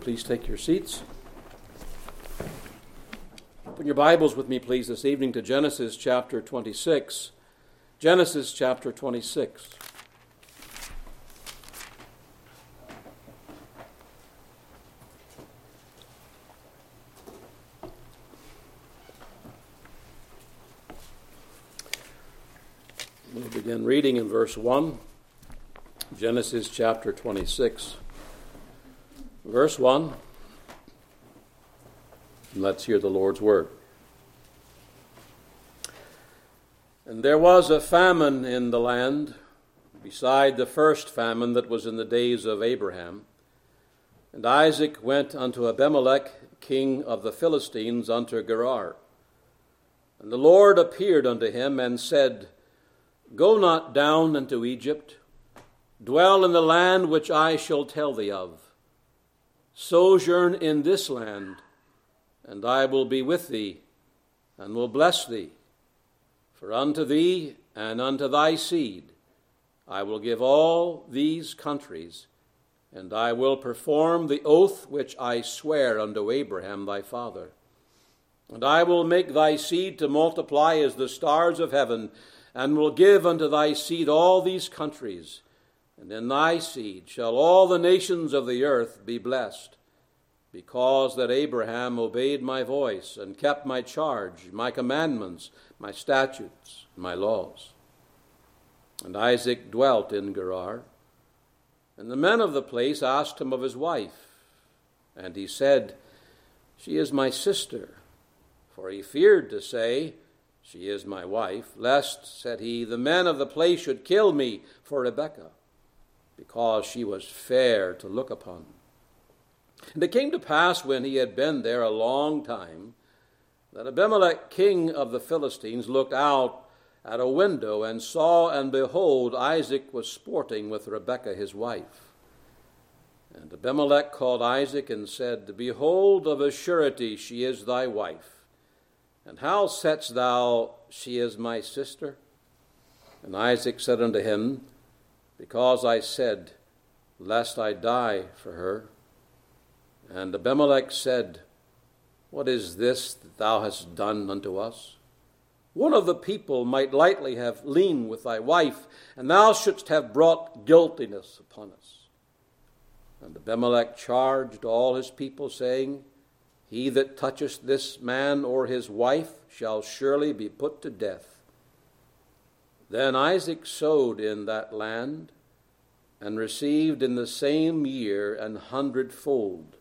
please take your seats. Open your Bibles with me, please, this evening to Genesis chapter 26. Genesis chapter 26. We'll begin reading in verse 1. Genesis chapter 26. Verse 1. Let's hear the Lord's word. And there was a famine in the land, beside the first famine that was in the days of Abraham. And Isaac went unto Abimelech, king of the Philistines, unto Gerar. And the Lord appeared unto him and said, Go not down into Egypt, dwell in the land which I shall tell thee of. Sojourn in this land, and I will be with thee, and will bless thee. For unto thee and unto thy seed I will give all these countries, and I will perform the oath which I swear unto Abraham thy father. And I will make thy seed to multiply as the stars of heaven, and will give unto thy seed all these countries, and in thy seed shall all the nations of the earth be blessed, because that Abraham obeyed my voice, and kept my charge, my commandments, my statutes, my laws. And Isaac dwelt in Gerar. And the men of the place asked him of his wife. And he said, She is my sister. For he feared to say, She is my wife, lest, said he, the men of the place should kill me for Rebekah, because she was fair to look upon. And it came to pass, when he had been there a long time, that Abimelech, king of the Philistines, looked out at a window and saw, and behold, Isaac was sporting with Rebekah his wife. And Abimelech called Isaac and said, Behold, of a surety she is thy wife. And how saidst thou, She is my sister? And Isaac said unto him, Because I said, Lest I die for her. And Abimelech said, What is this that thou hast done unto us? One of the people might lightly have leaned with thy wife, and thou shouldst have brought guiltiness upon us. And Abimelech charged all his people, saying, He that toucheth this man or his wife shall surely be put to death. Then Isaac sowed in that land, and received in the same year 100-fold.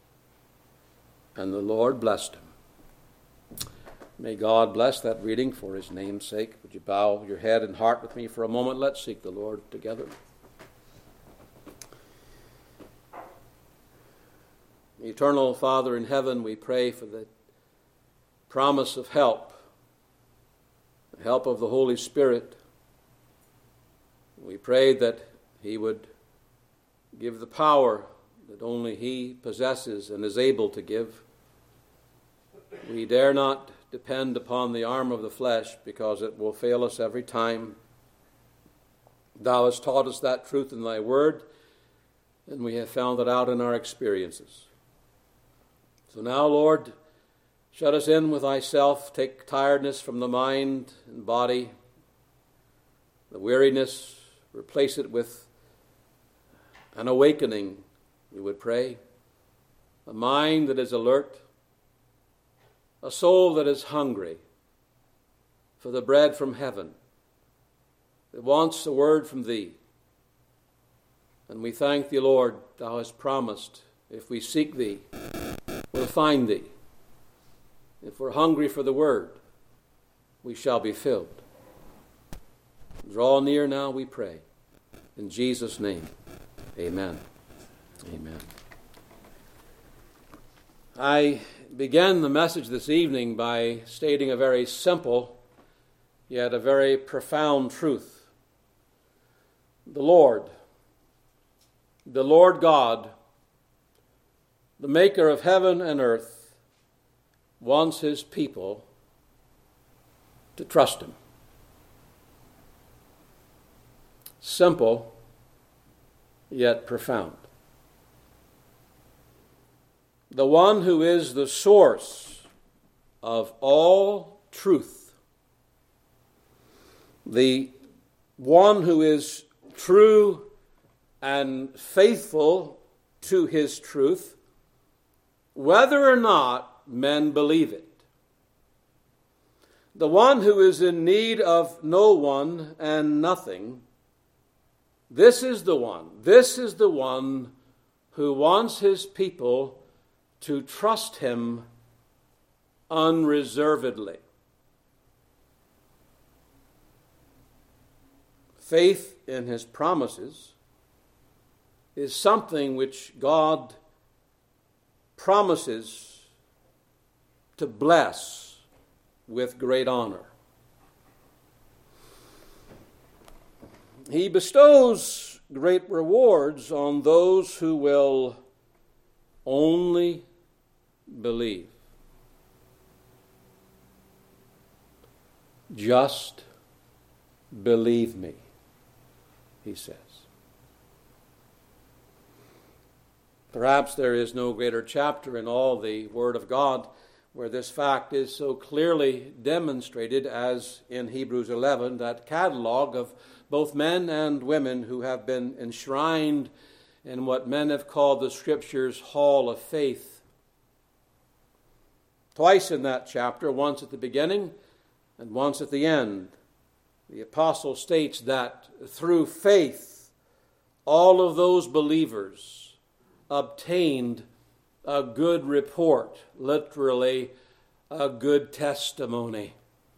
And the Lord blessed him. May God bless that reading for his name's sake. Would you bow your head and heart with me for a moment? Let's seek the Lord together. Eternal Father in heaven, we pray for the promise of help, the help of the Holy Spirit. We pray that he would give the power that only he possesses and is able to give. We dare not depend upon the arm of the flesh, because it will fail us every time. Thou hast taught us that truth in thy word, and we have found it out in our experiences. So now, Lord, shut us in with thyself. Take tiredness from the mind and body, the weariness, replace it with an awakening, we would pray, a mind that is alert, a soul that is hungry for the bread from heaven, that wants a word from thee. And we thank thee, Lord, thou hast promised, if we seek thee, we'll find thee. If we're hungry for the word, we shall be filled. Draw near now, we pray. In Jesus' name, amen. Amen. I began the message this evening by stating a very simple, yet a very profound truth. The Lord God, the maker of heaven and earth, wants his people to trust him. Simple, yet profound. the one who is the source of all truth, the one who is true and faithful to his truth, whether or not men believe it. The one who is in need of no one and nothing, this is the one who wants his people to trust him unreservedly. Faith in his promises is something which God promises to bless with great honor. He bestows great rewards on those who will only believe. Just believe me, he says. Perhaps there is no greater chapter in all the Word of God where this fact is so clearly demonstrated as in Hebrews 11, that catalog of both men and women who have been enshrined in what men have called the Scriptures' Hall of Faith. Twice in that chapter, once at the beginning and once at the end, the apostle states that through faith, all of those believers obtained a good report, literally a good testimony.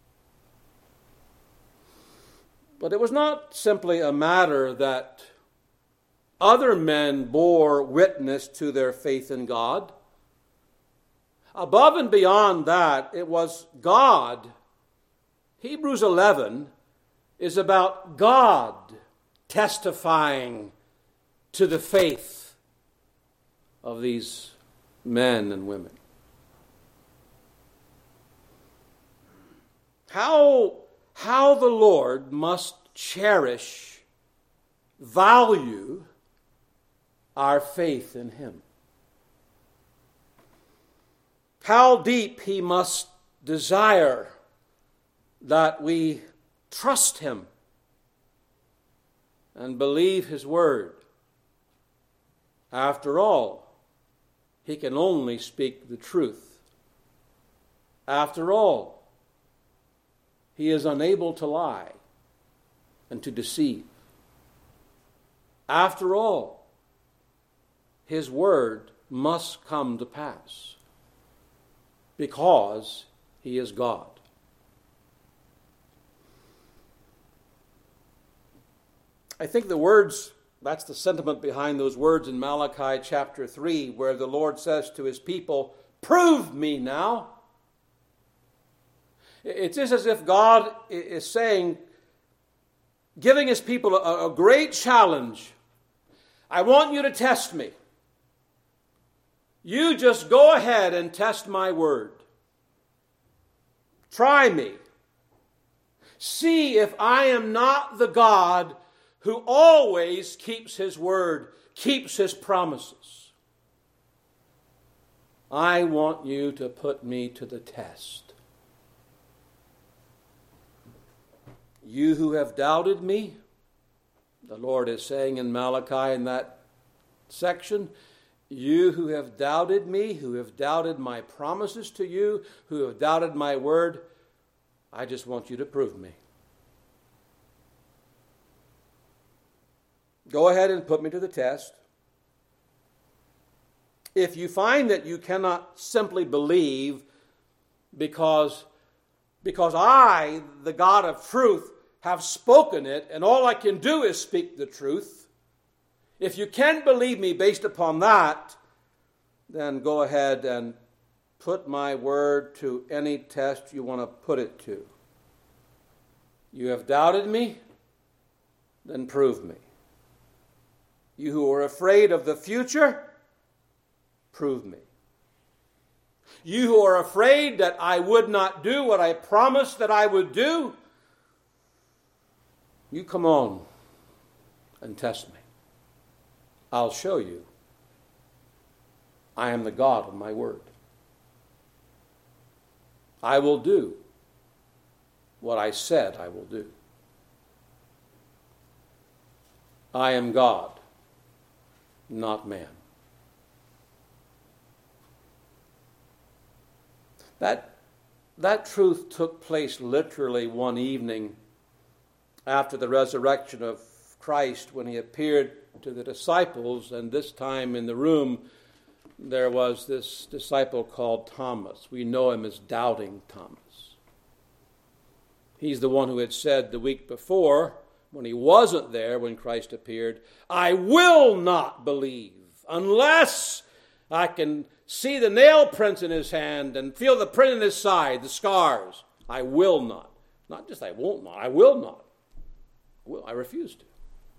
But it was not simply a matter that other men bore witness to their faith in God. Above and beyond that, it was God. Hebrews 11 is about God testifying to the faith of these men and women. How the Lord must cherish, value our faith in him. How deep he must desire that we trust him and believe his word. After all, he can only speak the truth. After all, he is unable to lie and to deceive. After all, his word must come to pass because he is God. I think the words, that's the sentiment behind those words in Malachi chapter 3, where the Lord says to his people, "Prove me now." It's just as if God is saying, giving his people a great challenge. I want you to test me. You just go ahead and test my word. Try me. See if I am not the God who always keeps his word, keeps his promises. I want you to put me to the test. You who have doubted me, the Lord is saying in Malachi in that section, you who have doubted me, who have doubted my promises to you, who have doubted my word, I just want you to prove me. Go ahead and put me to the test. If you find that you cannot simply believe because I, the God of truth, have spoken it, and all I can do is speak the truth, if you can't believe me based upon that, then go ahead and put my word to any test you want to put it to. You have doubted me? Then prove me. You who are afraid of the future, prove me. You who are afraid that I would not do what I promised that I would do, you come on and test me. I'll show you. I am the God of my word. I will do what I said I will do. I am God, not man. That truth took place literally one evening after the resurrection of Christ, when he appeared to the disciples, and this time in the room there was this disciple called Thomas. We know him as Doubting Thomas. He's the one who had said the week before, when he wasn't there when Christ appeared, I will not believe unless I can see the nail prints in his hand and feel the print in his side, the scars. I will not. Not just I won't not, I will not. I refuse to.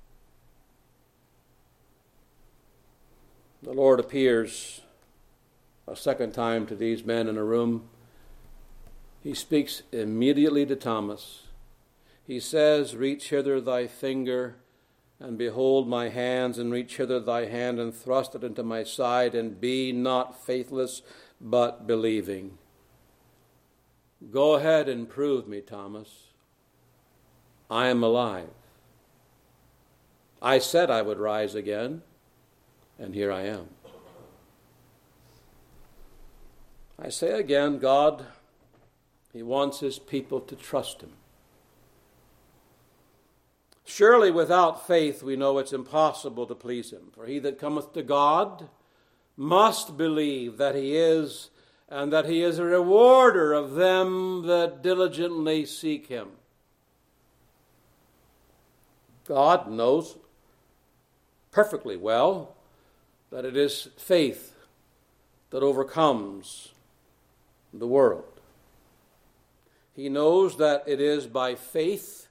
The Lord appears a second time to these men in a room. He speaks immediately to Thomas. He says, reach hither thy finger, and behold my hands, and reach hither thy hand, and thrust it into my side, and be not faithless, but believing. Go ahead and prove me, Thomas. I am alive. I said I would rise again, and here I am. I say again, God, he wants his people to trust him. Surely without faith we know it's impossible to please him. For he that cometh to God must believe that he is, and that he is a rewarder of them that diligently seek him. God knows perfectly well that it is faith that overcomes the world. He knows that it is by faith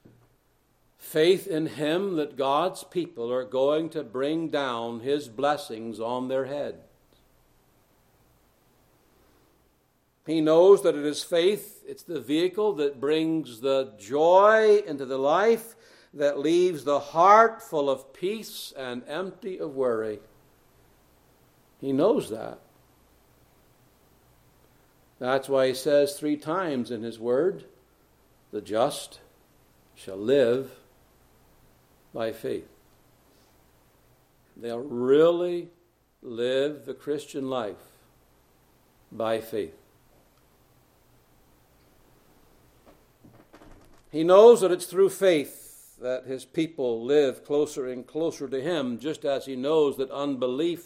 in him, that God's people are going to bring down his blessings on their head. He knows that it is faith, it's the vehicle that brings the joy into the life, that leaves the heart full of peace and empty of worry. He knows that. That's why he says 3 times in his word, the just shall live by faith. They'll really live the Christian life by faith. He knows that it's through faith that his people live closer and closer to him, just as he knows that unbelief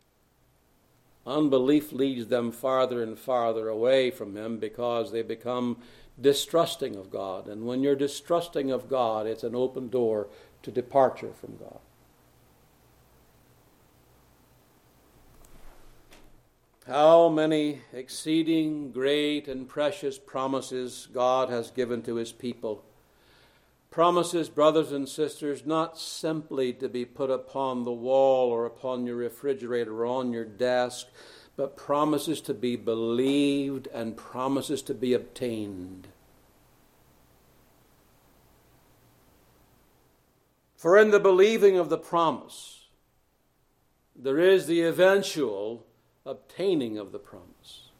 leads them farther and farther away from him, because they become distrusting of God. And when you're distrusting of God, it's an open door to departure from God. How many exceeding great and precious promises God has given to his people. Promises, brothers and sisters, not simply to be put upon the wall or upon your refrigerator or on your desk, but promises to be believed and promises to be obtained. For in the believing of the promise, there is the eventual obtaining of the promise.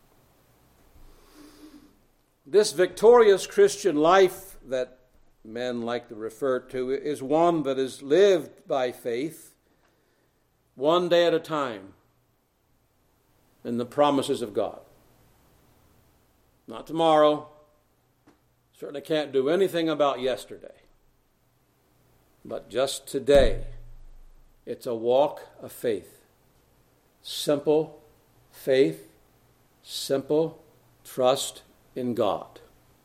This victorious Christian life that men like to refer to is one that is lived by faith, one day at a time, in the promises of God. Not tomorrow. Certainly can't do anything about yesterday. But just today, it's a walk of faith. Simple faith, simple trust in God.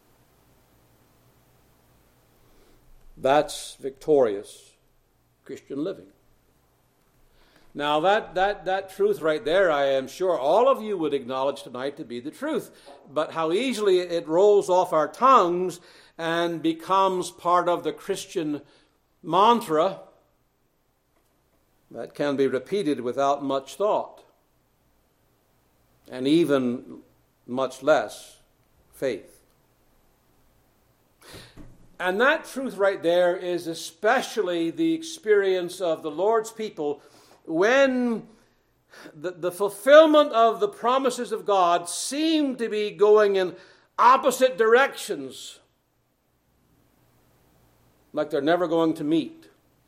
That's victorious Christian living. Now that truth right there, I am sure all of you would acknowledge tonight to be the truth. But how easily it rolls off our tongues and becomes part of the Christian mantra that can be repeated without much thought, and even much less faith. And that truth right there is especially the experience of the Lord's people when the fulfillment of the promises of God seem to be going in opposite directions, like they're never going to meet.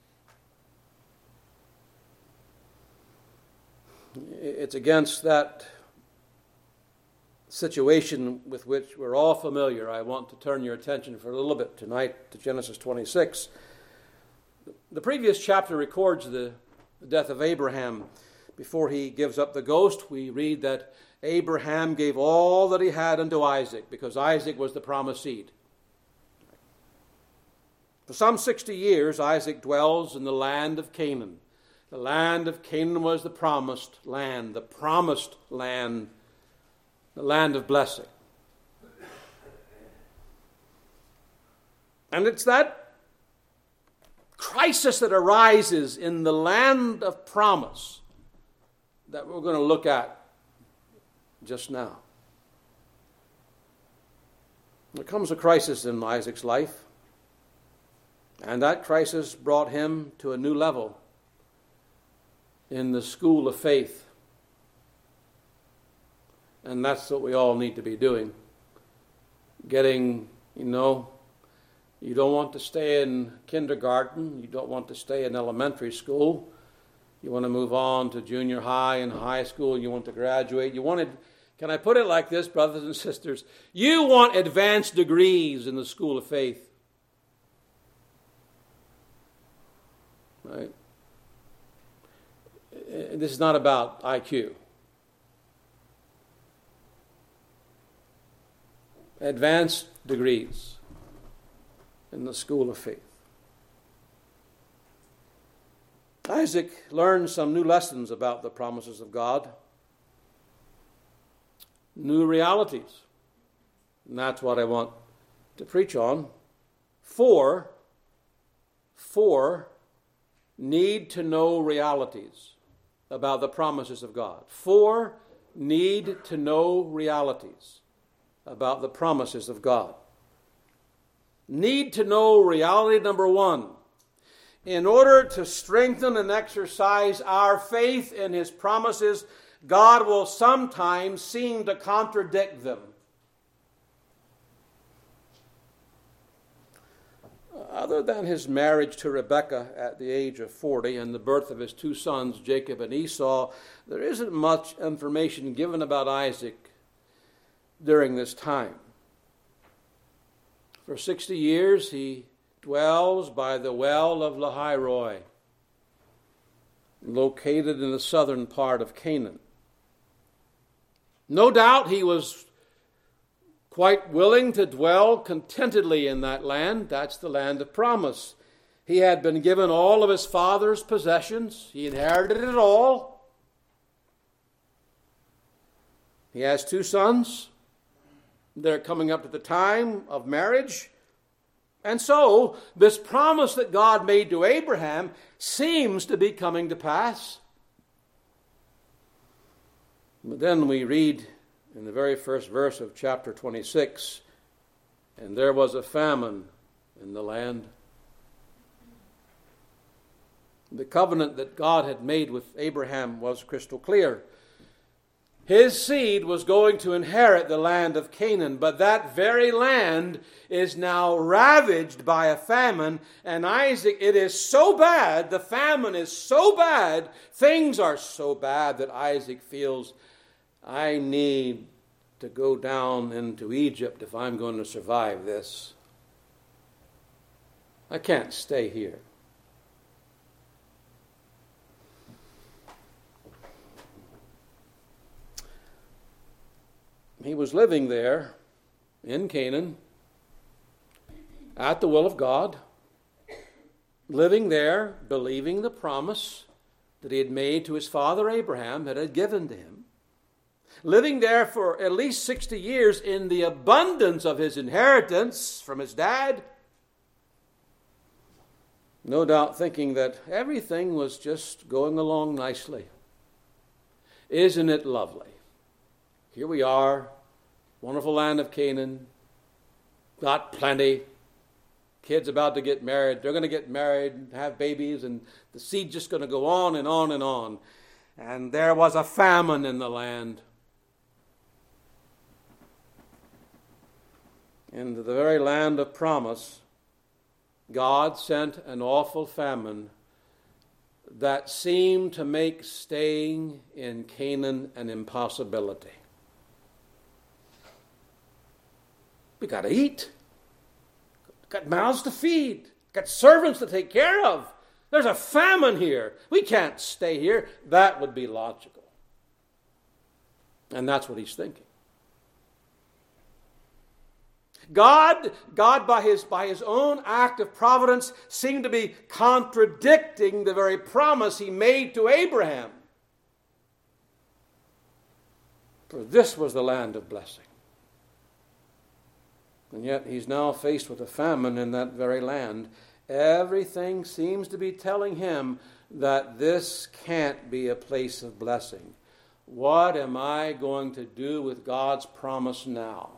It's against that situation with which we're all familiar. I want to turn your attention for a little bit tonight to Genesis 26. The previous chapter records the death of Abraham. Before he gives up the ghost, we read that Abraham gave all that he had unto Isaac, because Isaac was the promised seed. For some 60 years, Isaac dwells in the land of Canaan. The land of Canaan was the promised land, the land of blessing. And it's that crisis that arises in the land of promise that we're going to look at just now. There comes a crisis in Isaac's life, and that crisis brought him to a new level in the school of faith. And that's what we all need to be doing. Getting, you don't want to stay in kindergarten. You don't want to stay in elementary school. You want to move on to junior high and high school. You want to graduate. Can I put it like this, brothers and sisters? You want advanced degrees in the school of faith. Right? This is not about IQ. Advanced degrees in the school of faith. Isaac learned some new lessons about the promises of God, new realities. And that's what I want to preach on. Four need-to-know realities about the promises of God. 4 need-to-know realities about the promises of God. Need-to-know reality number 1. In order to strengthen and exercise our faith in His promises, God will sometimes seem to contradict them. Other than his marriage to Rebekah at the age of 40 and the birth of his 2 sons, Jacob and Esau, there isn't much information given about Isaac during this time. For 60 years, he dwells by the well of Lahairoi, located in the southern part of Canaan. No doubt he was quite willing to dwell contentedly in that land. That's the land of promise. He had been given all of his father's possessions. He inherited it all. He has 2 sons. They're coming up to the time of marriage. And so, this promise that God made to Abraham seems to be coming to pass. But then we read in the very first verse of chapter 26, and there was a famine in the land. The covenant that God had made with Abraham was crystal clear. His seed was going to inherit the land of Canaan, but that very land is now ravaged by a famine, and Isaac, it is so bad, the famine is so bad, things are so bad that Isaac feels, I need to go down into Egypt if I'm going to survive this. I can't stay here. He was living there in Canaan at the will of God, living there, believing the promise that he had made to his father Abraham that had given to him, living there for at least 60 years in the abundance of his inheritance from his dad, no doubt thinking that everything was just going along nicely. Isn't it lovely? Here we are, wonderful land of Canaan, got plenty, kids about to get married, they're going to get married, have babies, and the seed's just going to go on and on and on. and there was a famine in the land. In the very land of promise, God sent an awful famine that seemed to make staying in Canaan an impossibility. We got to eat. Got mouths to feed. Got servants to take care of. There's a famine here. We can't stay here. That would be logical. And that's what he's thinking. God by his own act of providence seemed to be contradicting the very promise he made to Abraham. For this was the land of blessing. And yet he's now faced with a famine in that very land. Everything seems to be telling him that this can't be a place of blessing. What am I going to do with God's promise now?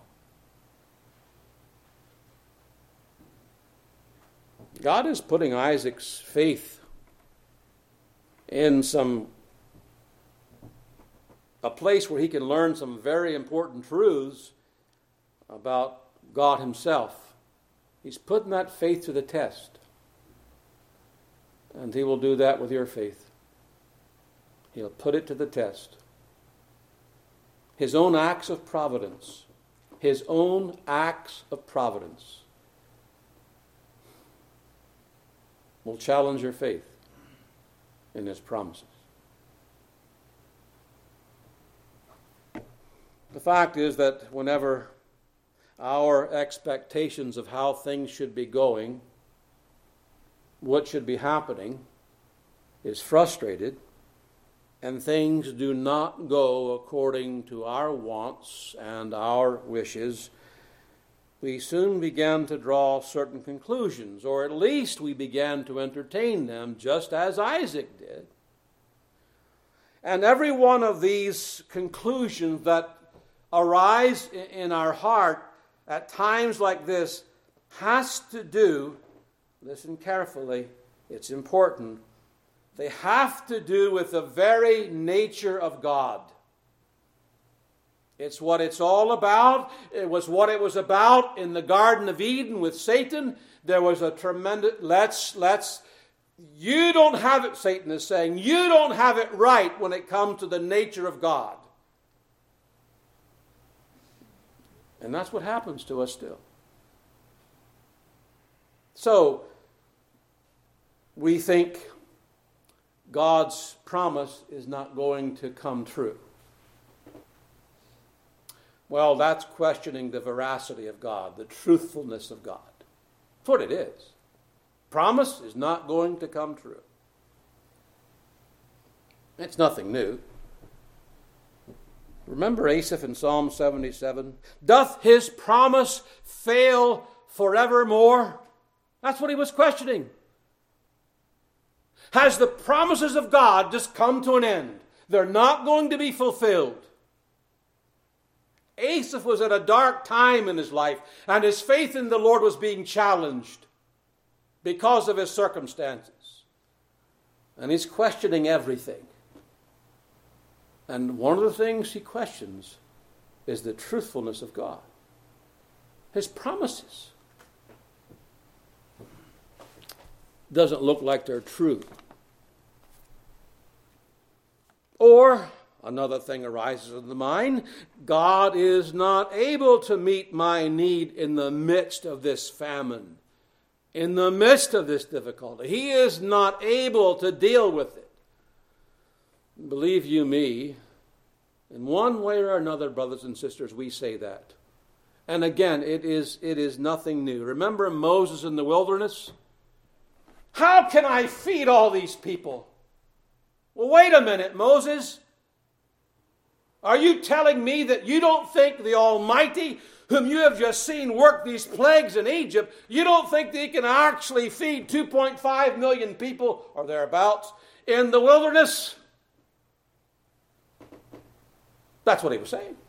God is putting Isaac's faith in a place where he can learn some very important truths about God himself. He's putting that faith to the test. And he will do that with your faith. He'll put it to the test. His own acts of providence. His own acts of providence will challenge your faith in his promises. The fact is that whenever our expectations of how things should be going, what should be happening, is frustrated, and things do not go according to our wants and our wishes, we soon began to draw certain conclusions, or at least we began to entertain them, just as Isaac did. And every one of these conclusions that arise in our heart at times like this has to do, listen carefully, it's important, they have to do with the very nature of God. It's what it's all about. It was what it was about in the Garden of Eden with Satan. There was a tremendous, you don't have it, Satan is saying, you don't have it right when it comes to the nature of God. And that's what happens to us still. So, we think God's promise is not going to come true. Well, that's questioning the veracity of God, the truthfulness of God. That's what it is. Promise is not going to come true. It's nothing new. Remember Asaph in Psalm 77? Doth his promise fail forevermore? That's what he was questioning. Has the promises of God just come to an end? They're not going to be fulfilled. Asaph was at a dark time in his life, and his faith in the Lord was being challenged because of his circumstances. And he's questioning everything. And one of the things he questions is the truthfulness of God. His promises. Doesn't look like they're true. Or, another thing arises in the mind, God is not able to meet my need in the midst of this famine, in the midst of this difficulty. He is not able to deal with it. Believe you me, in one way or another, brothers and sisters, we say that. And again, it is nothing new. Remember Moses in the wilderness? How can I feed all these people? Well, wait a minute, Moses. Are you telling me that you don't think the Almighty, whom you have just seen work these plagues in Egypt, you don't think that he can actually feed 2.5 million people, or thereabouts, in the wilderness? That's what he was saying.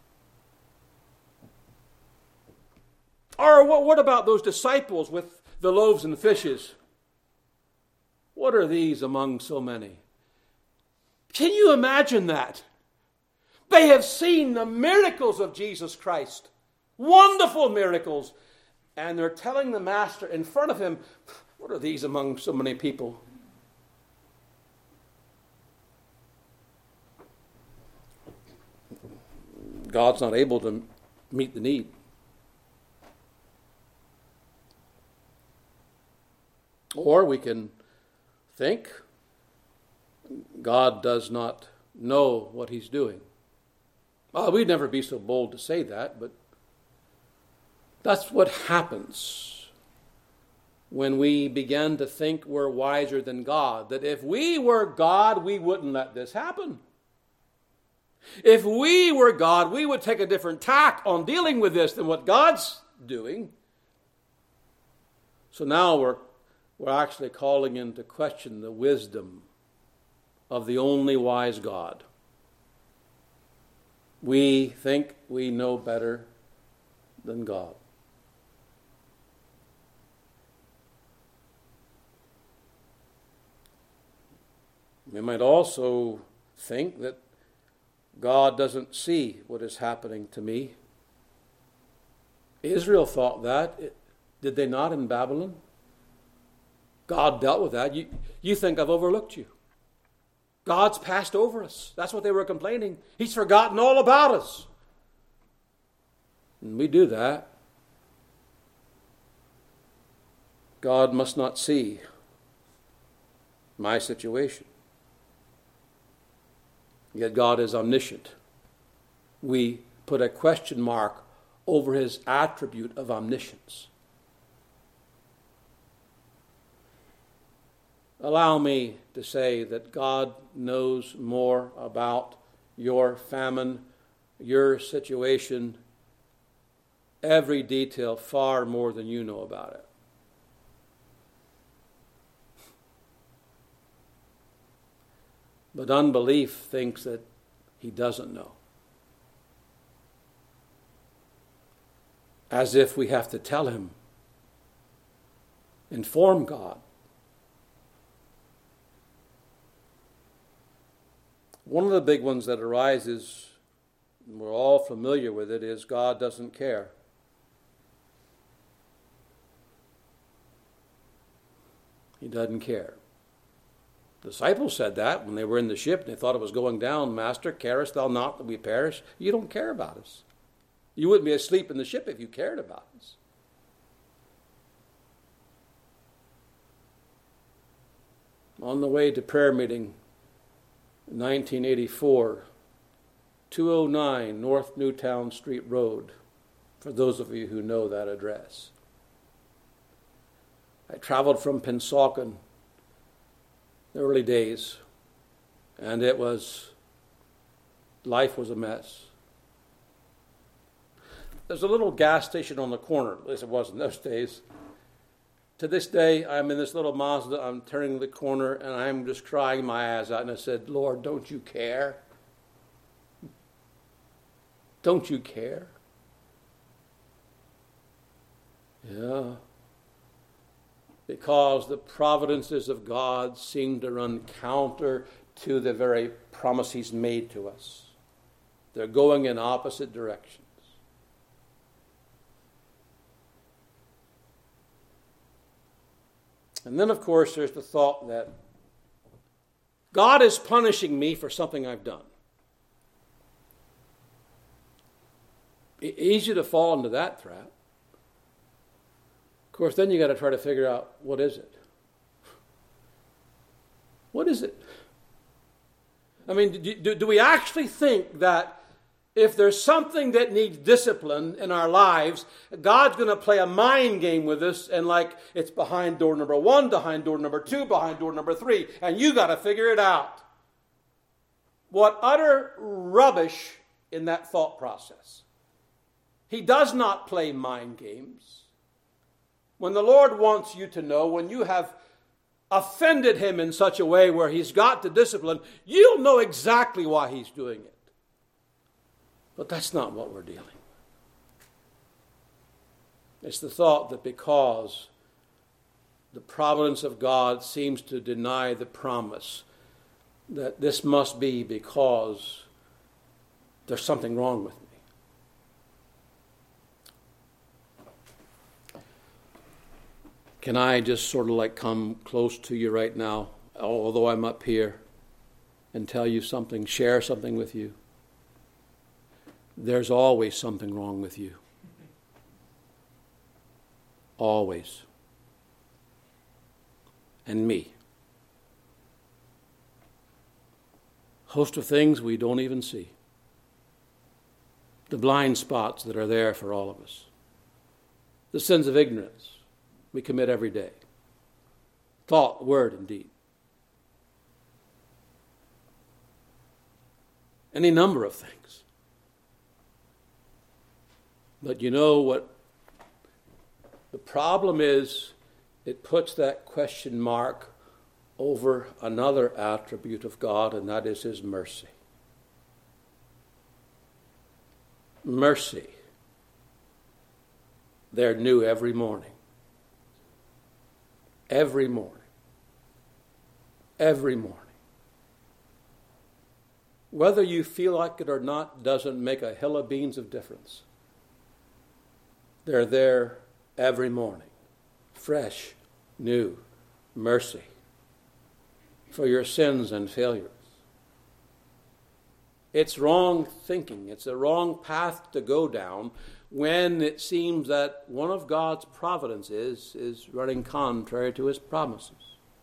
Or what about those disciples with the loaves and fishes? What are these among so many? Can you imagine that? They have seen the miracles of Jesus Christ. Wonderful miracles. And they're telling the master in front of him, what are these among so many people? God's not able to meet the need. Or we can think God does not know what he's doing. Well, we'd never be so bold to say that, but that's what happens when we begin to think we're wiser than God. That if we were God, we wouldn't let this happen. If we were God, we would take a different tack on dealing with this than what God's doing. So now we're actually calling into question the wisdom of the only wise God. We think we know better than God. We might also think that God doesn't see what is happening to me. Israel thought that. Did they not in Babylon? God dealt with that. You think I've overlooked you. God's passed over us. That's what they were complaining. He's forgotten all about us. And we do that. God must not see my situation. Yet God is omniscient. We put a question mark over his attribute of omniscience. Allow me to say that God knows more about your famine, your situation, every detail, far more than you know about it. But unbelief thinks that he doesn't know. As if we have to tell him, inform God. One of the big ones that arises, and we're all familiar with it, is God doesn't care. He doesn't care. The disciples said that when they were in the ship and they thought it was going down. Master, carest thou not that we perish? You don't care about us. You wouldn't be asleep in the ship if you cared about us. On the way to prayer meeting, 1984, 209 North Newtown Street Road, for those of you who know that address. I traveled from Pennsauken the early days, and life was a mess. There's a little gas station on the corner, at least it was in those days. To this day, I'm in this little Mazda, I'm turning the corner, and I'm just crying my eyes out, and I said, Lord, don't you care? Don't you care? Yeah. Because the providences of God seem to run counter to the very promise he's made to us. They're going in opposite directions. And then, of course, there's the thought that God is punishing me for something I've done. Easy to fall into that trap. Of course, then you got to try to figure out, what is it? What is it? I mean, do we actually think that if there's something that needs discipline in our lives, God's going to play a mind game with us, and like it's behind door number 1, behind door number 2, behind door number 3, and you got to figure it out? What utter rubbish in that thought process. He does not play mind games. When the Lord wants you to know, when you have offended him in such a way where he's got to discipline, you'll know exactly why he's doing it. But that's not what we're dealing with. It's the thought that because the providence of God seems to deny the promise, that this must be because there's something wrong with me. Can I just sort of like come close to you right now, although I'm up here, and tell you something, share something with you? There's always something wrong with you. Always. And me. Host of things we don't even see. The blind spots that are there for all of us. The sins of ignorance we commit every day. Thought, word, and deed. Any number of things. But you know what the problem is? It puts that question mark over another attribute of God, and that is His mercy. Mercy. They're new every morning. Every morning. Every morning. Whether you feel like it or not doesn't make a hill of beans of difference. They're there every morning. Fresh, new mercy for your sins and failures. It's wrong thinking. It's a wrong path to go down when it seems that one of God's providences is running contrary to His promises.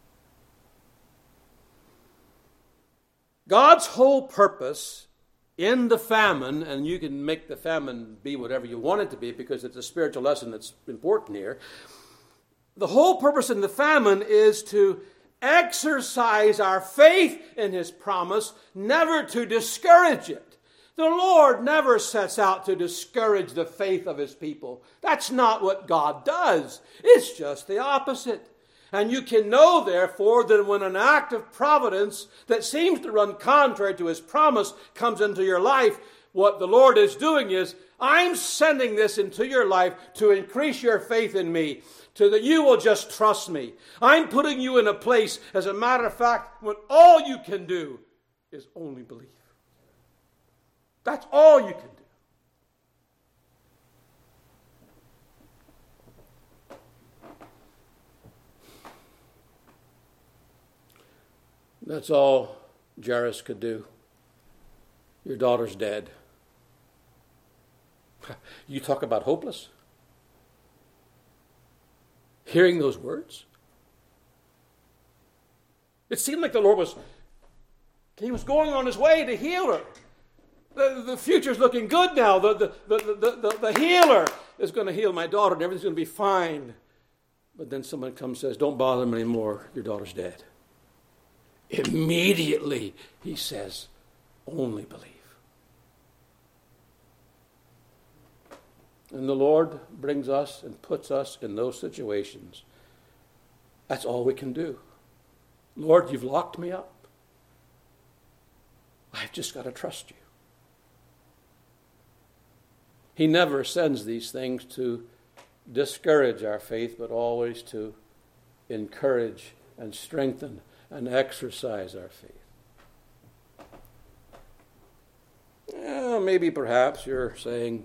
God's whole purpose in the famine, and you can make the famine be whatever you want it to be because it's a spiritual lesson that's important here. The whole purpose in the famine is to exercise our faith in His promise, never to discourage it. The Lord never sets out to discourage the faith of His people. That's not what God does. It's just the opposite. And you can know, therefore, that when an act of providence that seems to run contrary to His promise comes into your life, what the Lord is doing is, I'm sending this into your life to increase your faith in me, so that you will just trust me. I'm putting you in a place, as a matter of fact, when all you can do is only believe. That's all you can do. That's all Jairus could do. Your daughter's dead. You talk about hopeless? Hearing those words? It seemed like the Lord was going on His way to heal her. The future's looking good now. The healer is going to heal my daughter and everything's going to be fine. But then someone comes and says, don't bother him anymore. Your daughter's dead. Immediately, He says, only believe. And the Lord brings us and puts us in those situations. That's all we can do. Lord, You've locked me up. I've just got to trust You. He never sends these things to discourage our faith, but always to encourage and strengthen and exercise our faith. Maybe perhaps you're saying,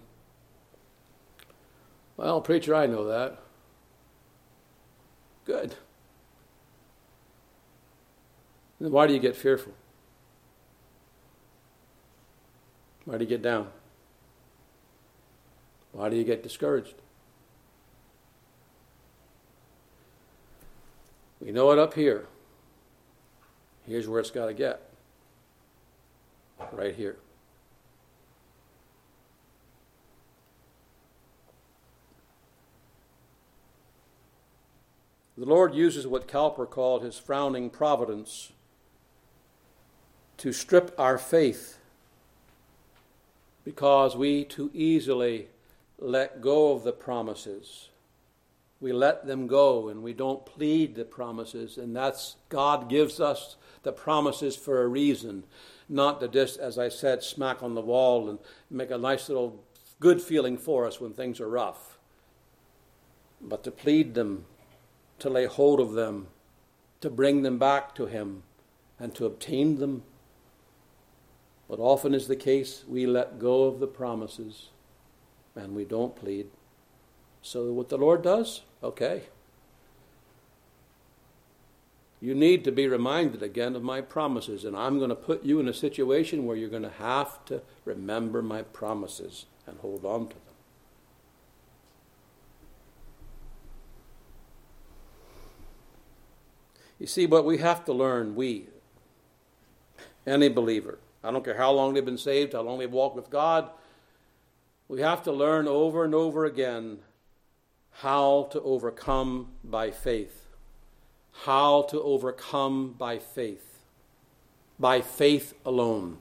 well, preacher, I know that. Good. Then why do you get fearful? Why do you get down? Why do you get discouraged? We know it up here. Here's where it's got to get. Right here. The Lord uses what Cowper called His frowning providence to strip our faith because we too easily let go of the promises. We let them go and we don't plead the promises, and that's God gives us the promises for a reason, not to just, as I said, smack on the wall and make a nice little good feeling for us when things are rough, but to plead them, to lay hold of them, to bring them back to Him, and to obtain them. But often is the case, we let go of the promises and we don't plead. So what the Lord does, okay. You need to be reminded again of my promises, and I'm going to put you in a situation where you're going to have to remember my promises and hold on to them. You see, what we have to learn, any believer, I don't care how long they've been saved, how long they've walked with God, we have to learn over and over again how to overcome by faith. How to overcome by faith alone.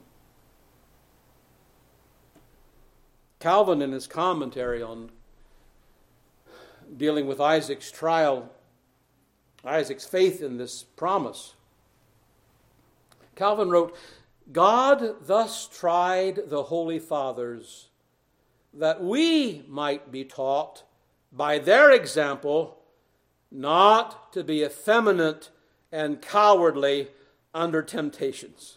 Calvin, in his commentary on dealing with Isaac's trial, Isaac's faith in this promise, Calvin wrote, God thus tried the Holy Fathers that we might be taught by their example not to be effeminate and cowardly under temptations.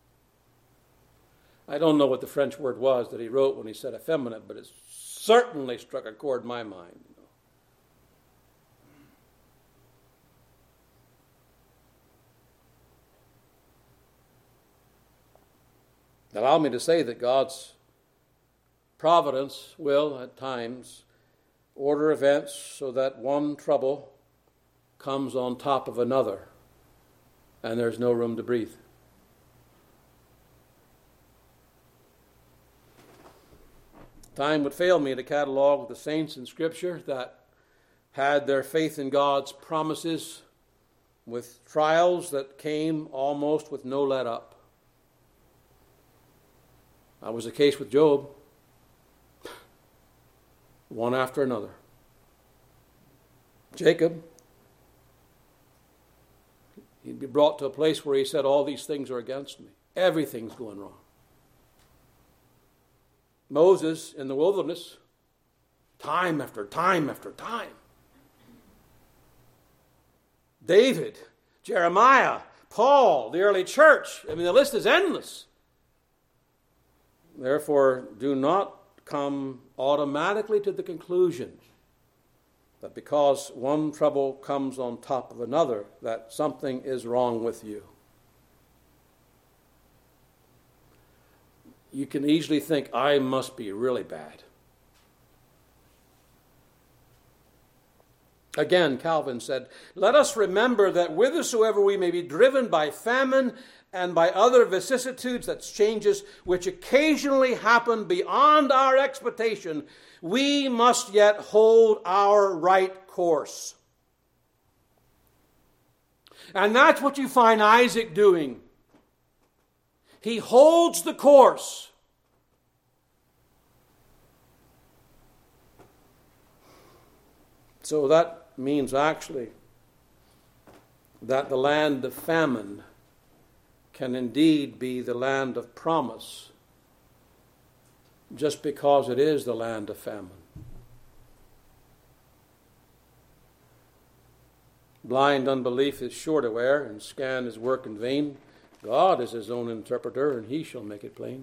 I don't know what the French word was that he wrote when he said effeminate, but it certainly struck a chord in my mind. Allow me to say that God's providence will, at times, order events so that one trouble comes on top of another, and there's no room to breathe. Time would fail me to catalog the saints in Scripture that had their faith in God's promises with trials that came almost with no let up. That was the case with Job. One after another. Jacob, he'd be brought to a place where he said, all these things are against me. Everything's going wrong. Moses in the wilderness, time after time after time. David, Jeremiah, Paul, the early church. I mean, the list is endless. Therefore, do not come automatically to the conclusion that because one trouble comes on top of another, that something is wrong with you. You can easily think, I must be really bad. Again, Calvin said, let us remember that whithersoever we may be driven by famine and by other vicissitudes, that's changes, which occasionally happen beyond our expectation, we must yet hold our right course. And that's what you find Isaac doing. He holds the course. So that means actually that the land of famine can indeed be the land of promise, just because it is the land of famine. Blind unbelief is sure to err and scan his work in vain. God is his own interpreter, and he shall make it plain.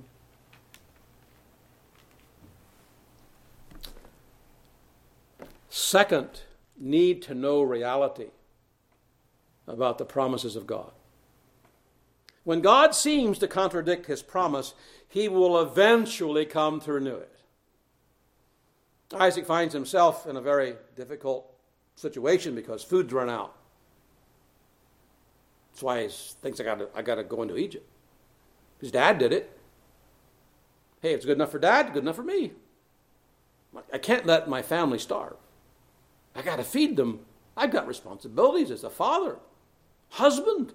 Second, need to know reality about the promises of God. When God seems to contradict his promise, he will eventually come to renew it. Isaac finds himself in a very difficult situation because food's run out. That's why he thinks I got to go into Egypt. His dad did it. Hey, it's good enough for Dad, good enough for me. I can't let my family starve. I got to feed them. I've got responsibilities as a father, husband.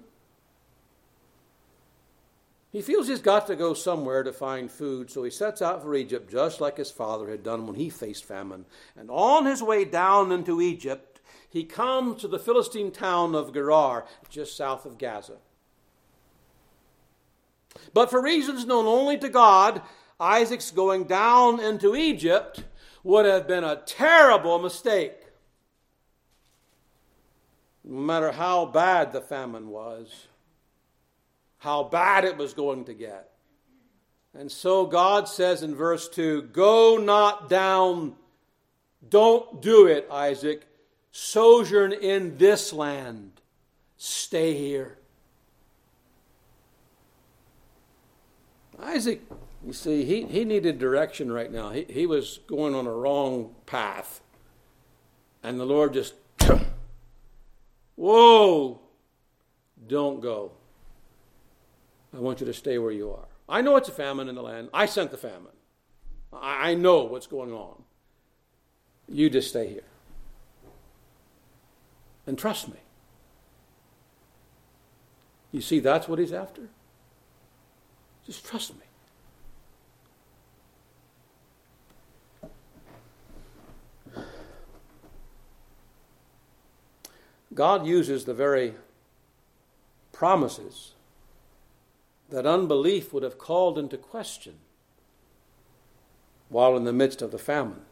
He feels he's got to go somewhere to find food, so he sets out for Egypt just like his father had done when he faced famine. And on his way down into Egypt, he comes to the Philistine town of Gerar, just south of Gaza. But for reasons known only to God, Isaac's going down into Egypt would have been a terrible mistake. No matter how bad the famine was. how bad it was going to get. And so God says in verse 2, go not down, don't do it, Isaac. Sojourn in this land. Stay here. Isaac, you see, he needed direction right now. He was going on a wrong path. And the Lord just, whoa, don't go. I want you to stay where you are. I know it's a famine in the land. I sent the famine. I know what's going on. You just stay here. And trust me. You see, that's what he's after. Just trust me. God uses the very promises that unbelief would have called into question while in the midst of the famine.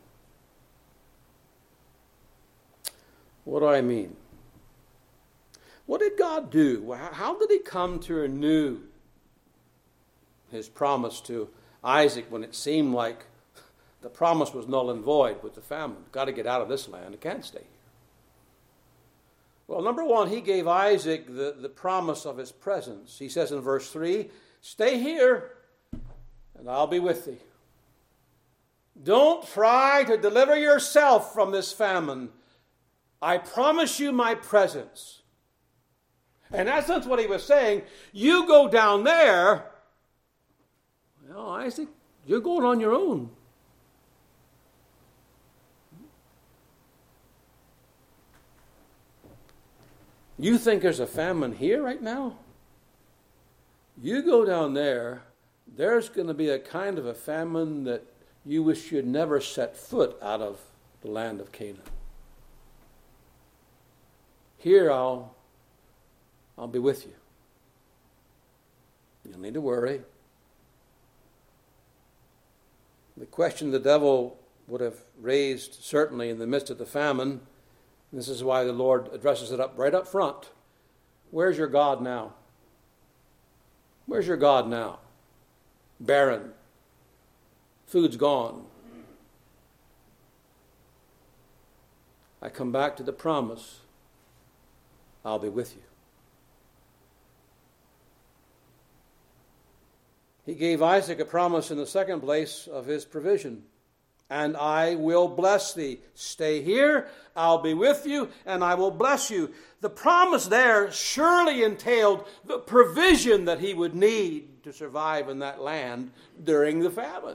What do I mean? What did God do? How did he come to renew his promise to Isaac when it seemed like the promise was null and void with the famine? Got to get out of this land. It can't stay here. Well, number one, he gave Isaac the promise of his presence. He says in verse 3, stay here and I'll be with thee. Don't try to deliver yourself from this famine. I promise you my presence. In essence, what he was saying, you go down there. Well, Isaac, you're going on your own. You think there's a famine here right now? You go down there, there's going to be a kind of a famine that you wish you'd never set foot out of the land of Canaan. Here I'll be with you. You don't need to worry. The question the devil would have raised, certainly in the midst of the famine, this is why the Lord addresses it right up front. Where's your God now? Where's your God now? Barren. Food's gone. I come back to the promise. I'll be with you. He gave Isaac a promise in the second place of his provision. And I will bless thee. Stay here, I'll be with you, and I will bless you. The promise there surely entailed the provision that he would need to survive in that land during the famine.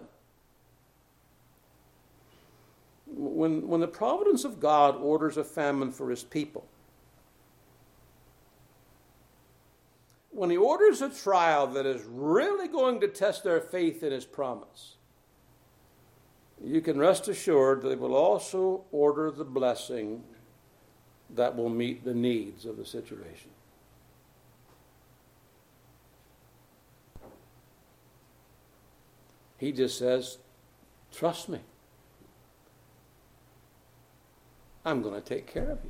When the providence of God orders a famine for his people, when he orders a trial that is really going to test their faith in his promise, you can rest assured that he will also order the blessing that will meet the needs of the situation. He just says, trust me. I'm going to take care of you.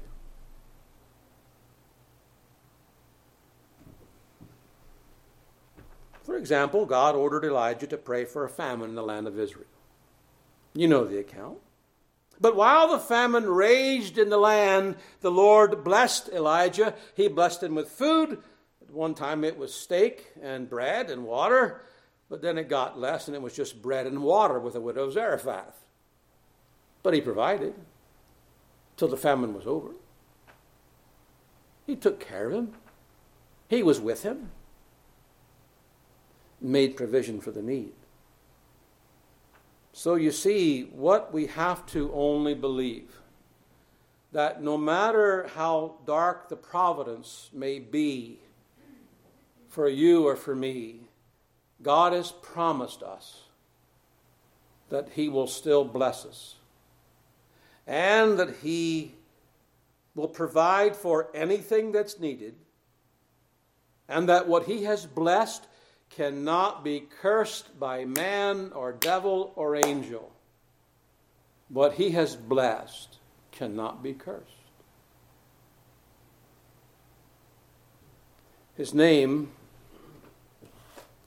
For example, God ordered Elijah to pray for a famine in the land of Israel. You know the account. But while the famine raged in the land, the Lord blessed Elijah. He blessed him with food. At one time it was steak and bread and water, but then it got less and it was just bread and water with the widow of Zarephath. But he provided till the famine was over. He took care of him. He was with him. Made provision for the need. So you see, what we have to only believe, that no matter how dark the providence may be for you or for me, God has promised us that he will still bless us and that he will provide for anything that's needed, and that what he has blessed cannot be cursed by man or devil or angel. What he has blessed cannot be cursed. His name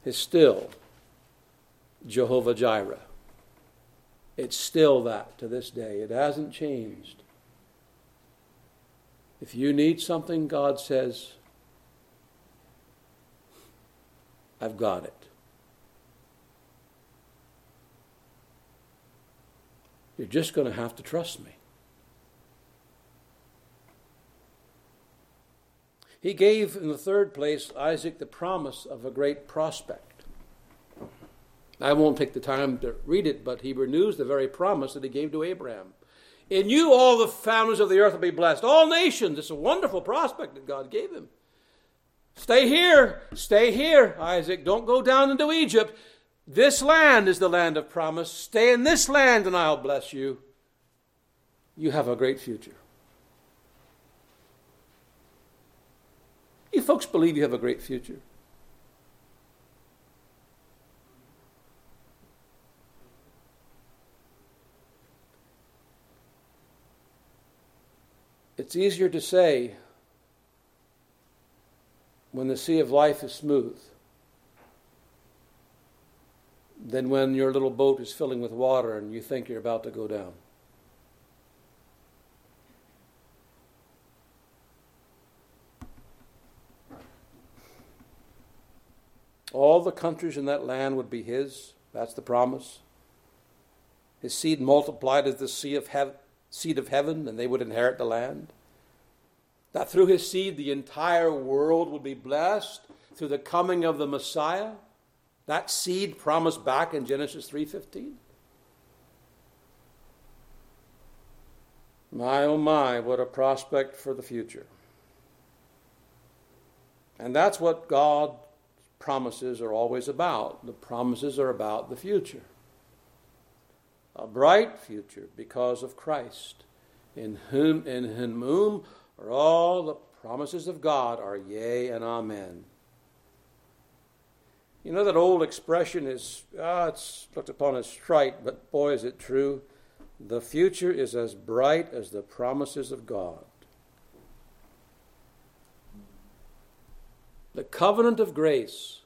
is still Jehovah Jireh. It's still that to this day. It hasn't changed. If you need something, God says, I've got it. You're just going to have to trust me. He gave, in the third place, Isaac the promise of a great prospect. I won't take the time to read it, but he renews the very promise that he gave to Abraham. In you all the families of the earth will be blessed. All nations. It's a wonderful prospect that God gave him. Stay here, Isaac. Don't go down into Egypt. This land is the land of promise. Stay in this land and I'll bless you. You have a great future. You folks believe you have a great future? It's easier to say when the sea of life is smooth than when your little boat is filling with water and you think you're about to go down. All the countries in that land would be his. That's the promise. His seed multiplied as the seed of heaven, and they would inherit the land. That through his seed the entire world would be blessed through the coming of the Messiah. That seed promised back in Genesis 3:15. My, oh my, what a prospect for the future. And that's what God's promises are always about. The promises are about the future. A bright future because of Christ, in whom are all the promises of God are yea and amen. You know that old expression is, it's looked upon as trite, but boy is it true. The future is as bright as the promises of God. The covenant of grace,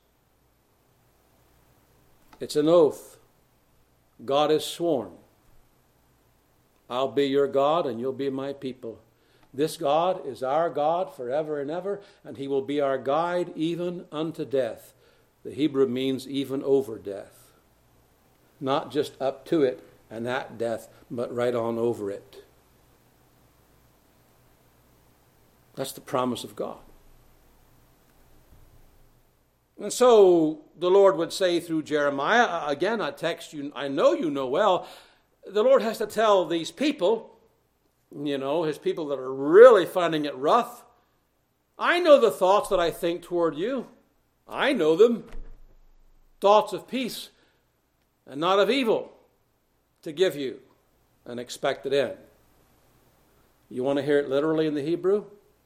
it's an oath. God has sworn, I'll be your God and you'll be my people. This God is our God forever and ever, and he will be our guide even unto death. The Hebrew means even over death. Not just up to it and at death, but right on over it. That's the promise of God. And so the Lord would say through Jeremiah, again, a text I know you know well, the Lord has to tell these people, his people that are really finding it rough, I know the thoughts that I think toward you. I know them. Thoughts of peace and not of evil, to give you an expected end. You want to hear it literally in the Hebrew?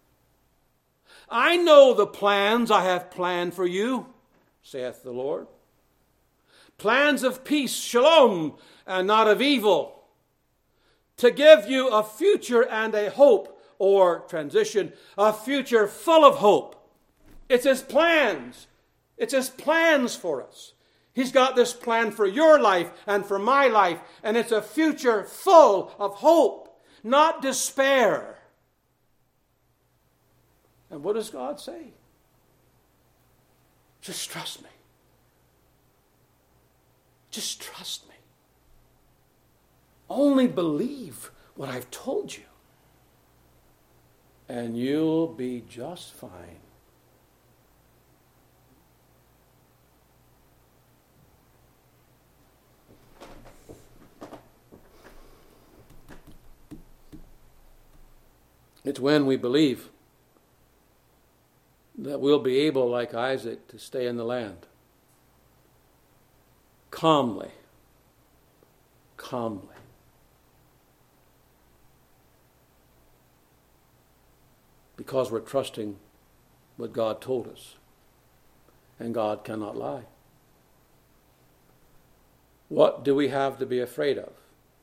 I know the plans I have planned for you, saith the Lord. Plans of peace, shalom, and not of evil, to give you a future and a hope, or transition, a future full of hope. It's his plans. It's his plans for us. He's got this plan for your life and for my life, and it's a future full of hope, not despair. And what does God say? Just trust me. Just trust me. Only believe what I've told you, and you'll be just fine. It's when we believe that we'll be able, like Isaac, to stay in the land. Calmly. Because we're trusting what God told us. And God cannot lie. What do we have to be afraid of?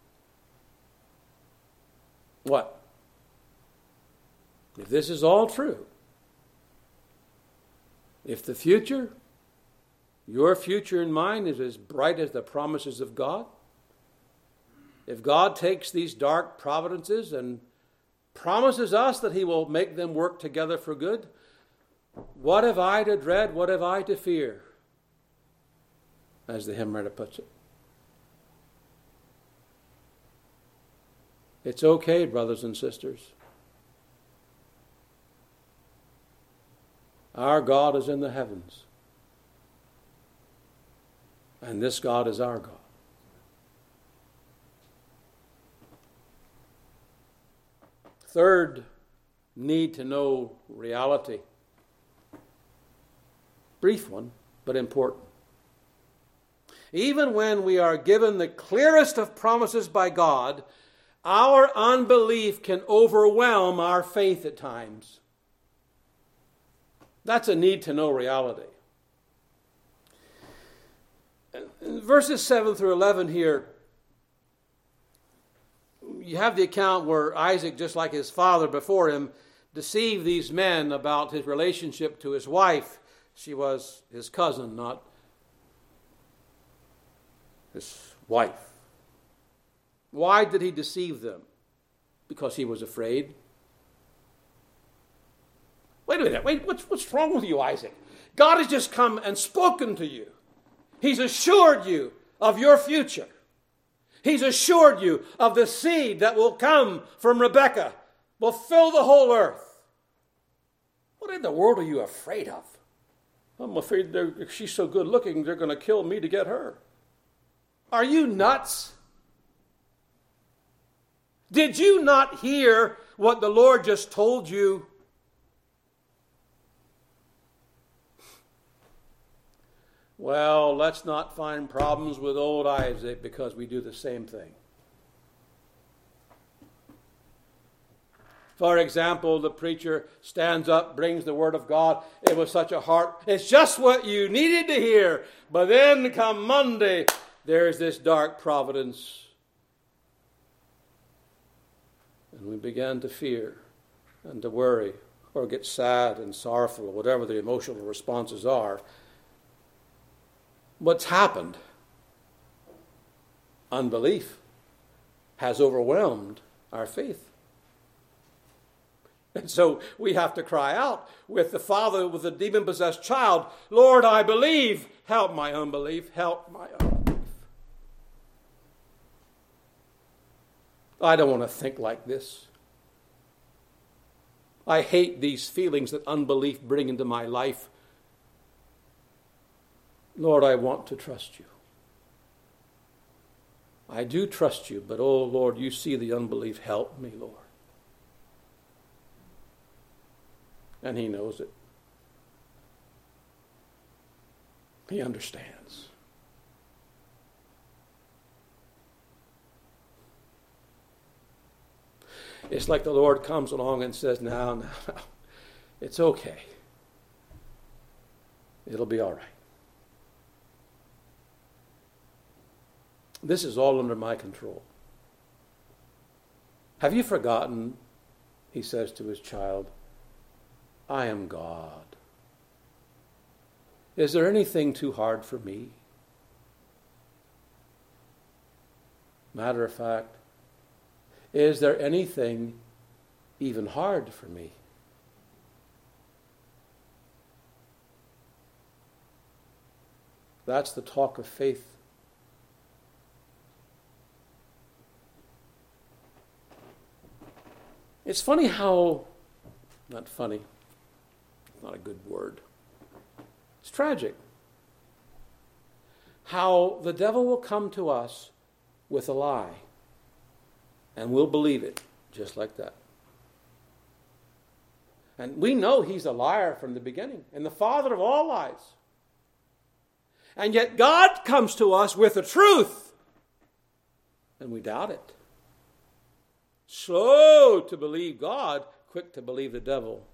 What? If this is all true, if the future Your future and mine is as bright as the promises of God. If God takes these dark providences and promises us that he will make them work together for good, what have I to dread? What have I to fear? As the hymn writer puts it. It's okay, brothers and sisters. Our God is in the heavens. And this God is our God. Third, need to know reality. Brief one, but important. Even when we are given the clearest of promises by God, our unbelief can overwhelm our faith at times. That's a need to know reality. In verses 7 through 11 here, you have the account where Isaac, just like his father before him, deceived these men about his relationship to his wife. She was his cousin, not his wife. Why did he deceive them? Because he was afraid. Wait a minute. What's wrong with you, Isaac? God has just come and spoken to you. He's assured you of your future. He's assured you of the seed that will come from Rebekah, will fill the whole earth. What in the world are you afraid of? I'm afraid if she's so good looking, they're going to kill me to get her. Are you nuts? Did you not hear what the Lord just told you? Well, let's not find problems with old Isaac because we do the same thing. For example, the preacher stands up, brings the word of God. It was such a heart. It's just what you needed to hear. But then come Monday, there's this dark providence. And we began to fear and to worry or get sad and sorrowful or whatever the emotional responses are. What's happened? Unbelief has overwhelmed our faith. And so we have to cry out with the father with the demon-possessed child, Lord, I believe. Help my unbelief. Help my unbelief. I don't want to think like this. I hate these feelings that unbelief bring into my life. Lord, I want to trust you. I do trust you, but oh Lord, you see the unbelief. Help me, Lord. And he knows it. He understands. It's like the Lord comes along and says, no, it's okay. It'll be all right. This is all under my control. Have you forgotten, he says to his child, I am God. Is there anything too hard for me? Matter of fact, is there anything even hard for me? That's the talk of faith. It's funny how, not funny, not a good word. It's tragic how the devil will come to us with a lie and we'll believe it just like that. And we know he's a liar from the beginning and the father of all lies. And yet God comes to us with the truth and we doubt it. Slow to believe God, quick to believe the devil.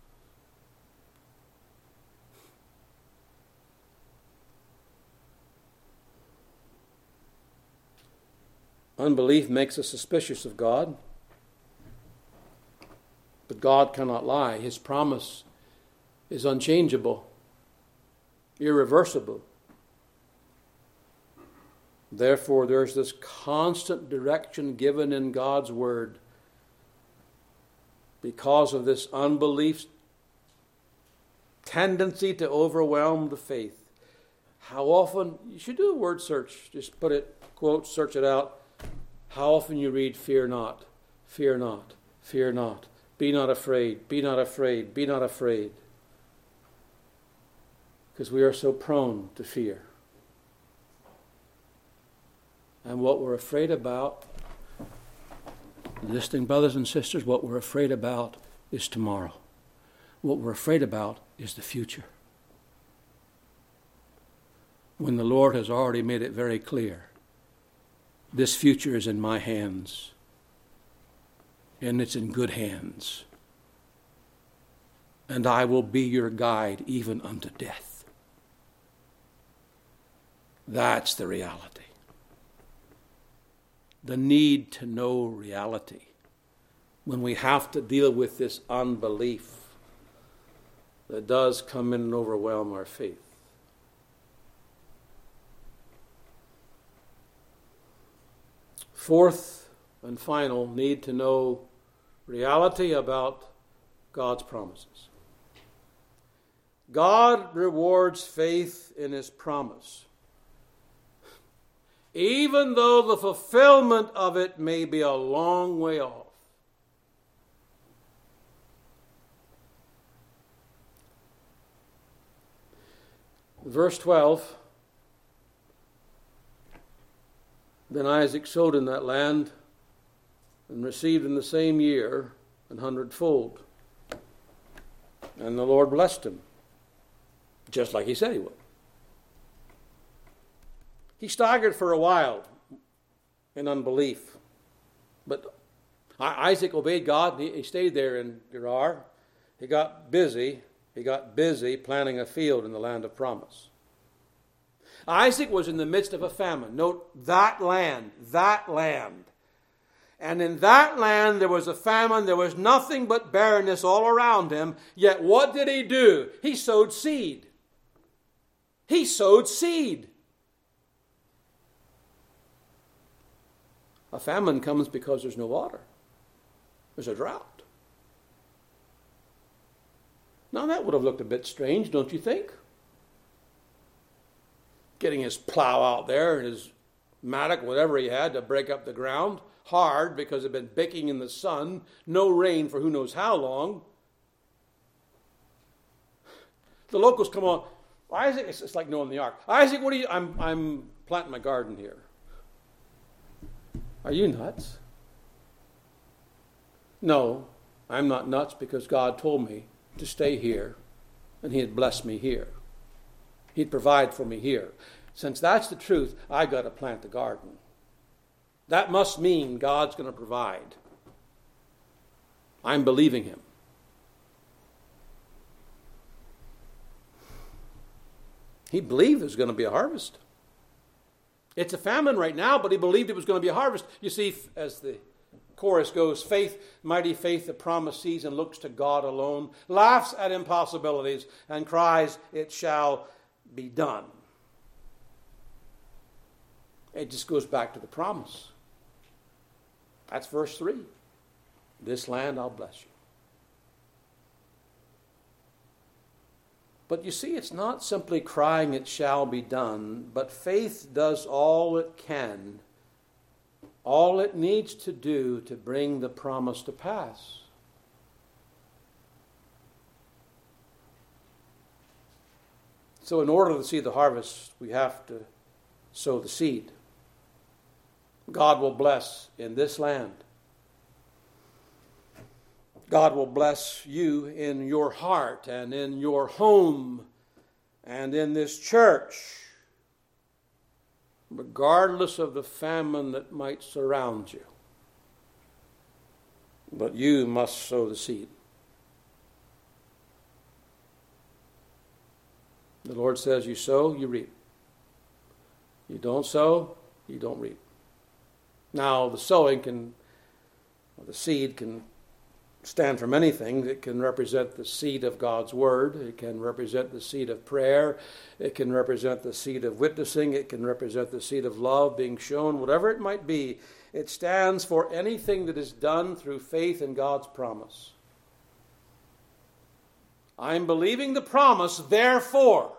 Unbelief makes us suspicious of God. But God cannot lie. His promise is unchangeable, irreversible, Therefore, there's this constant direction given in God's Word because of this unbelief's tendency to overwhelm the faith. How often, you should do a word search, just put it, quote, search it out. How often you read, fear not, fear not, fear not, be not afraid, be not afraid, be not afraid. Because we are so prone to fear. And what we're afraid about, listening brothers and sisters, what we're afraid about is tomorrow. What we're afraid about is the future. When the Lord has already made it very clear, this future is in my hands, and it's in good hands, and I will be your guide even unto death. That's the reality. The need to know reality when we have to deal with this unbelief that does come in and overwhelm our faith. Fourth and final, need to know reality about God's promises. God rewards faith in His promise, even though the fulfillment of it may be a long way off. Verse 12, then Isaac sowed in that land and received in the same year 100-fold. And the Lord blessed him, just like He said He would. He staggered for a while in unbelief. But Isaac obeyed God. He stayed there in Gerar. He got busy planting a field in the land of promise. Isaac was in the midst of a famine. Note, that land. And in that land there was a famine. There was nothing but barrenness all around him. Yet what did he do? He sowed seed. He sowed seed. A famine comes because there's no water. There's a drought. Now that would have looked a bit strange, don't you think? Getting his plow out there and his mattock, whatever he had, to break up the ground. Hard because it had been baking in the sun. No rain for who knows how long. The locals come on. Isaac, it's like Noah in the ark. Isaac, what are you? I'm planting my garden here. Are you nuts? No, I'm not nuts because God told me to stay here and He had blessed me here. He'd provide for me here. Since that's the truth, I got to plant the garden. That must mean God's going to provide. I'm believing Him. He believed there's going to be a harvest. It's a famine right now, but he believed it was going to be a harvest. You see, as the chorus goes, faith, mighty faith, the promise sees and looks to God alone, laughs at impossibilities, and cries, it shall be done. It just goes back to the promise. That's verse 3. This land I'll bless you. But you see, it's not simply crying it shall be done, but faith does all it can, all it needs to do to bring the promise to pass. So in order to see the harvest, we have to sow the seed. God will bless in this land. God will bless you in your heart and in your home and in this church, regardless of the famine that might surround you. But you must sow the seed. The Lord says you sow, you reap. You don't sow, you don't reap. Now, the sowing the seed can stand for many things. It can represent the seed of God's Word. It can represent the seed of prayer. It can represent the seed of witnessing. It can represent the seed of love being shown. Whatever it might be, it stands for anything that is done through faith in God's promise. I'm believing the promise, therefore.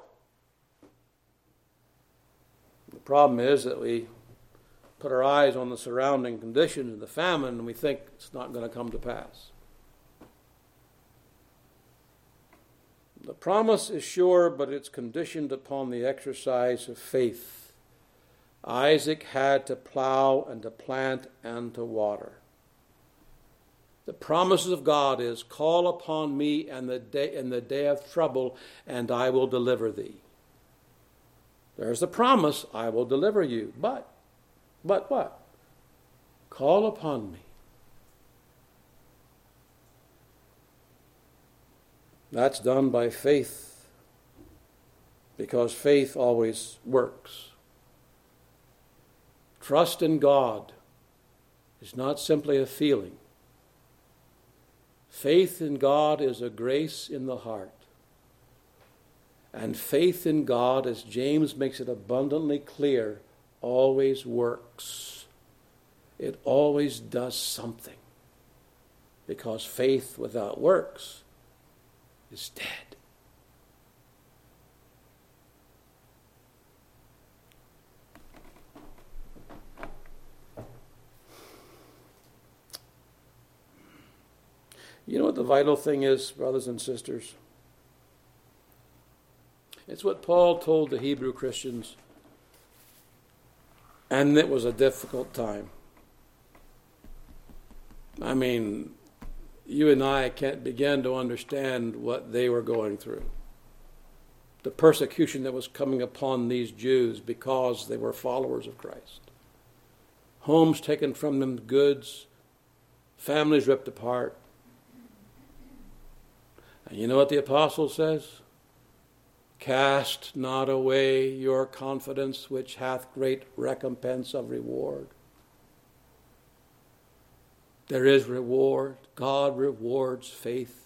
The problem is that we put our eyes on the surrounding conditions and the famine, and we think it's not going to come to pass. The promise is sure, but it's conditioned upon the exercise of faith. Isaac had to plow and to plant and to water. The promises of God is, call upon me in the day of trouble, and I will deliver thee. There's the promise, I will deliver you. But what? Call upon me. That's done by faith, because faith always works. Trust in God is not simply a feeling. Faith in God is a grace in the heart. And faith in God, as James makes it abundantly clear, always works. It always does something. Because faith without works is dead. You know what the vital thing is, brothers and sisters? It's what Paul told the Hebrew Christians, and it was a difficult time. I mean, you and I can't begin to understand what they were going through. The persecution that was coming upon these Jews because they were followers of Christ. Homes taken from them, goods, families ripped apart. And you know what the apostle says? Cast not away your confidence, which hath great recompense of reward. There is reward. God rewards faith.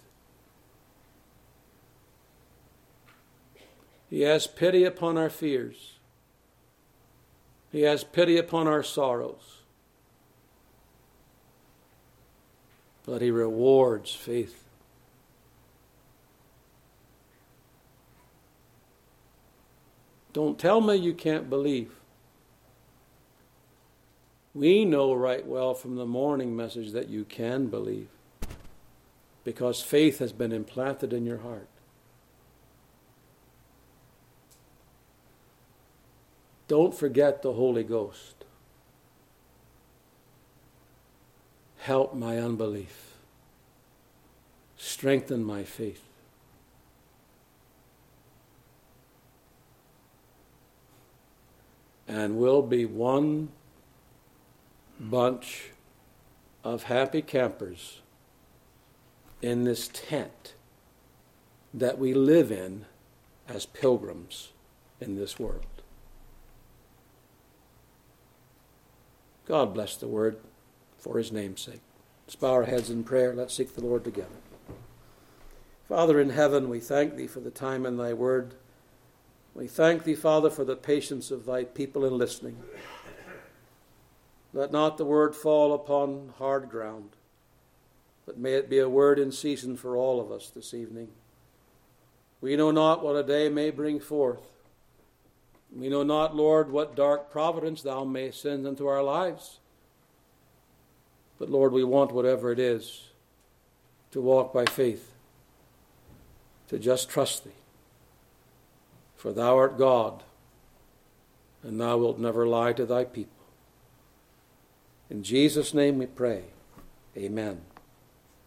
He has pity upon our fears. He has pity upon our sorrows. But he rewards faith. Don't tell me you can't believe. We know right well from the morning message that you can believe, because faith has been implanted in your heart. Don't forget the Holy Ghost. Help my unbelief. Strengthen my faith. And we'll be one bunch of happy campers in this tent that we live in as pilgrims in this world. God bless the word for his name's sake. Let's bow our heads in prayer. Let's seek the Lord together. Father in heaven, we thank thee for the time in thy word. We thank thee, Father, for the patience of thy people in listening. Let not the word fall upon hard ground, but may it be a word in season for all of us this evening. We know not what a day may bring forth. We know not, Lord, what dark providence thou may send into our lives. But, Lord, we want, whatever it is, to walk by faith, to just trust thee. For thou art God, and thou wilt never lie to thy people. In Jesus' name we pray. Amen.